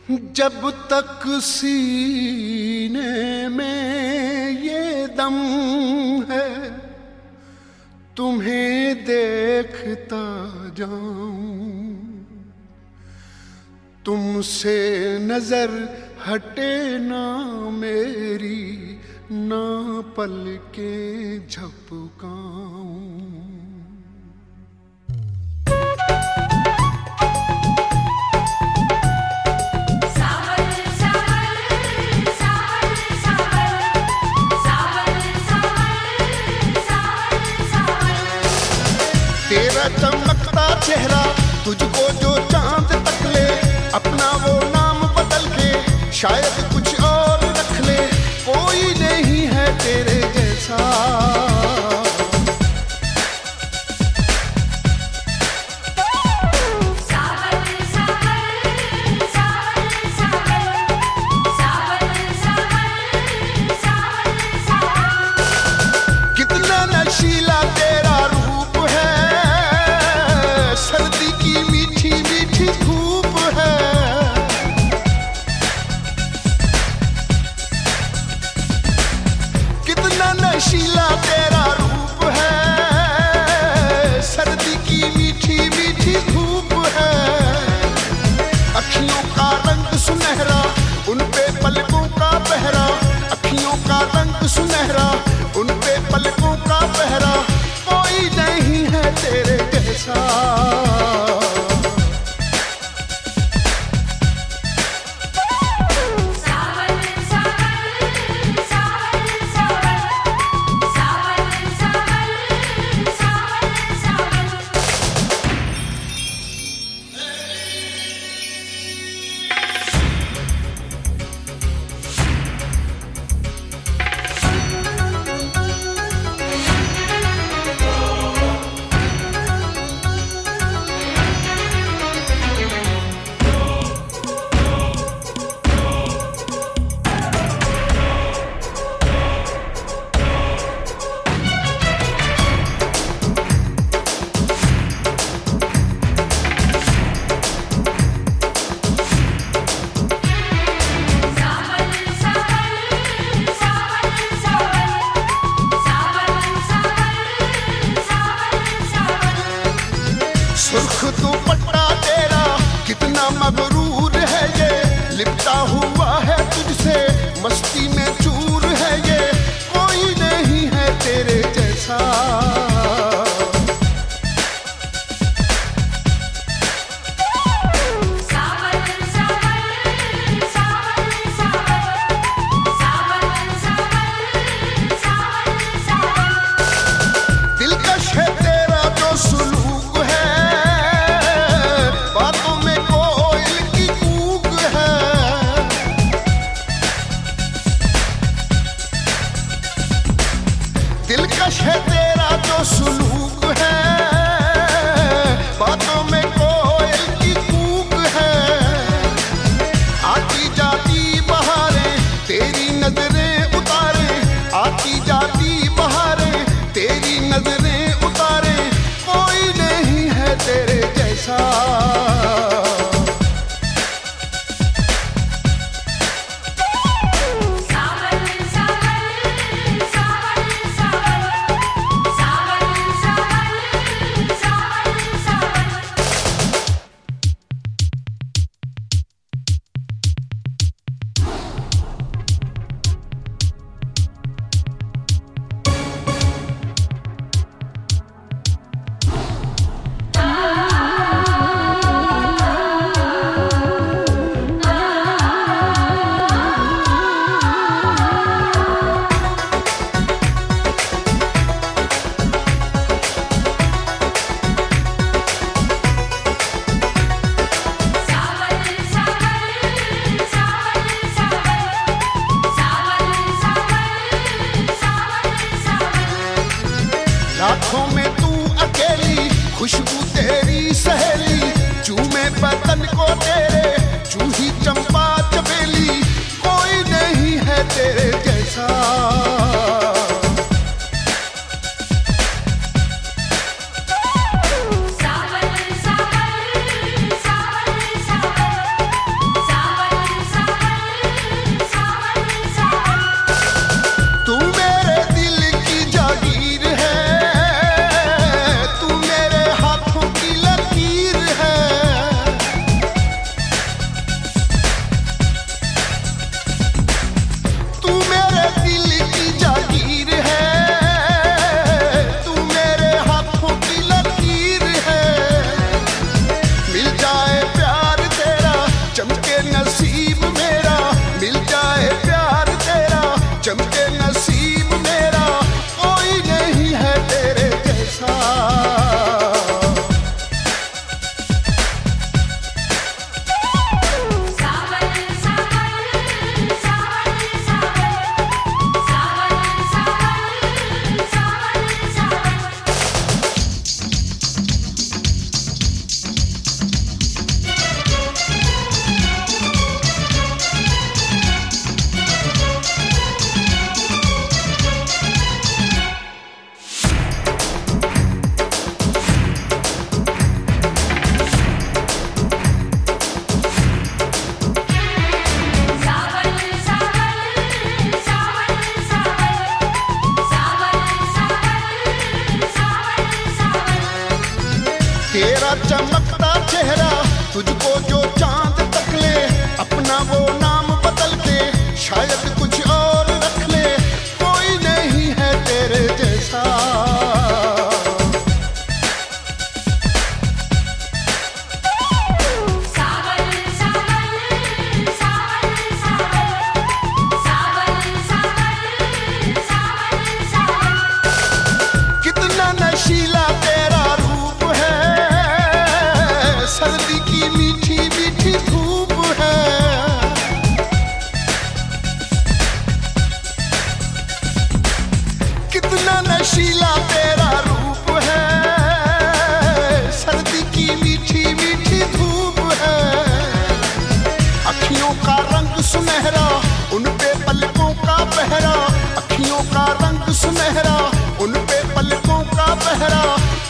जब तक सीने में ये दम है तुम्हें देखता जाऊं, तुमसे नजर हटे ना मेरी, ना पलकें झपकाऊं। तेरा चमकता चेहरा तुझको जो चांद तक ले, अपना वो नाम बदल के शायद कुछ और रख ले, कोई नहीं है तेरे जैसा। कितना नशीला तेरा रूप है, सर्दी की मीठी मीठी धूप है। कितना नशीला तेरा रूप है, सर्दी की मीठी मीठी धूप है। अखियों का रंग सुनहरा, उन पे पलकों का पहरा, अखियों का रंग सुनहरा, उन पे पलकों का पहरा, कोई नहीं है तेरे जैसा। सुर्ख दुपट्टा तेरा कितना मगरूर है ये, लिपटा हुआ है तुझसे मस्ती में चूर है ये, कोई नहीं है तेरे जैसा। दिलकश है तेरा जो सुलूक है, बातों में कोयल की कूक है। दिलकश है तेरा जो सुलूक है, बातों में कोयल की कूक है। आती जाती बहारें तेरी नजरें उतारे, आती जाती बहारें तेरी नजरें उतारे, कोई नहीं है तेरे जैसा। लाखों में तू अकेली, खुशबू तेरी सहेली, चूमे बदन को तेरे जूही चंपा चमेली, कोई नहीं है तेरे जैसा। सावन सावन सावन सावन तेरा चमकता चेहरा, तुझको जो चांद तक ले, अपना वो नाम बदल के शायद कुछ और रख ले, कोई नहीं है तेरे जैसा। कितना नशीला तेरा रूप है, सर्दी की मीठी मीठी धूप है। कितना नशीला तेरा रूप है, सर्दी की मीठी मीठी धूप है। अखियों का रंग सुनहरा, उन पे पलकों का पहरा, अखियों का रंग सुनहरा, उन पे पलकों का पहरा,